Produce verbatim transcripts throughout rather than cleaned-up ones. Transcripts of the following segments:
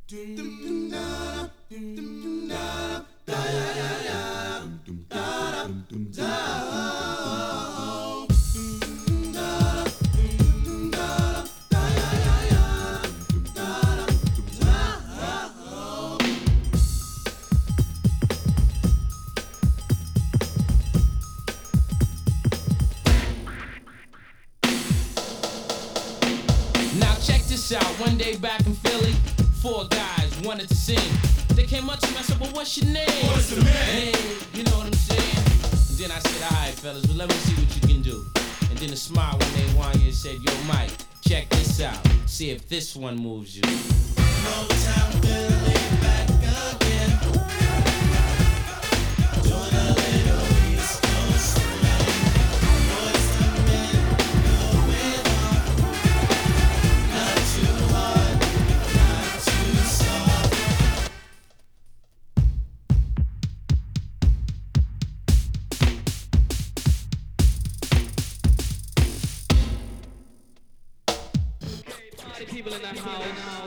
Now check this out, one day back in Philly, four guys wanted to sing. They came up to me, I said, well, what's your name? What's the name? Hey, you know what I'm saying? And then I said, alright fellas, well let me see what you can do. And then a smile when they won you said, yo Mike, check this out, see if this one moves you. Motown Philly back again. Doing a little East Coast swing. Boys to men, going on. Not too hard, not too soft. Party people in the house.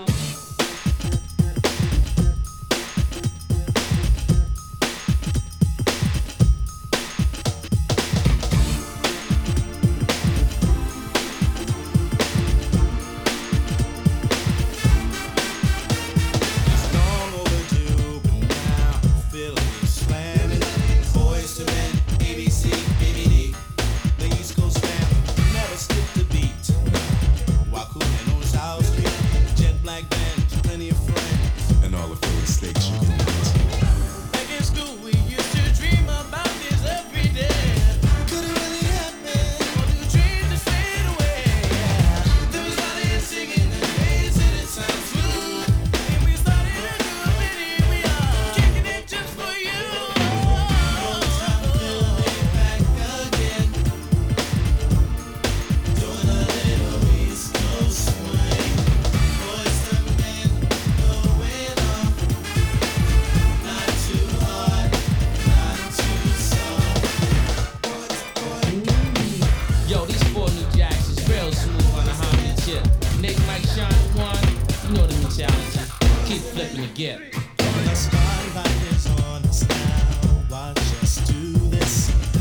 It's long overdue, but now Philly is slamming. Boys to men, A B C, B B D. The East Coast family never skipped a beat. While cooling on South Street, jet black band, plenty of friends, and all the Philly steaks you can eat. Back in school, we used to dream about this every day. Could it really happen? Or do dreams just fade away? There was Molly singing and bass and it sounds smooth. And we started a group and here we are, kicking it just for you. Motown Philly back again. Doing a little East Coast swing. Boys to men, going off. Not too hard, not too soft. Yo, these four new jacks is real smooth on the harmony tip. Nick, Mike, Sean, one, you know the mentality. Keep flipping the gift. The spotlight is on us now. Watch us do this.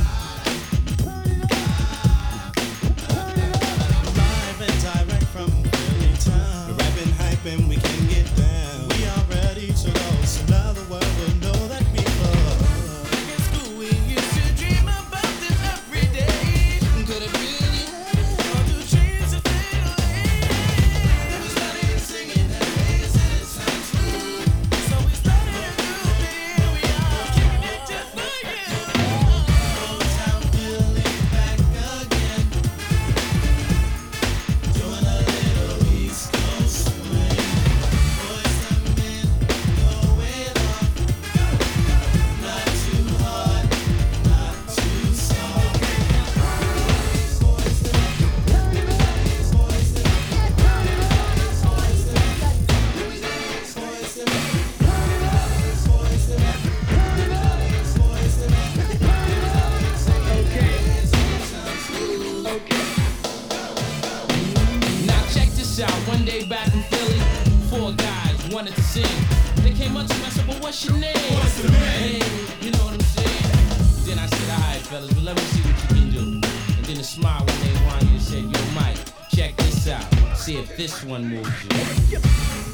Live and direct from Philly town. Rapping, hyping, we can get down. We are ready to go, so now the world will know that we love. Back in school, we used to dream about this every day. Could it really happen? Or do dreams just fade away? There was Molly singing and bass and it sounds smooth. So we started a group and here we are, kicking it just for you. Motown Philly back again. Doing a little East Coast swing. Boys to men, going off. Not too hard, not too soft. Boys to men, boys to men, boys to men, boys to men, boys to men, boys to men, boys to men. Now check this out, one day back in Philly, four guys wanted to sing. They came up to me, I said, well what's your name? What's the name? Hey, you know what I'm saying? Then I said, alright fellas, well let me see what you can do. And then a smile when they won you said, yo Mike, check this out, see if this one moves you.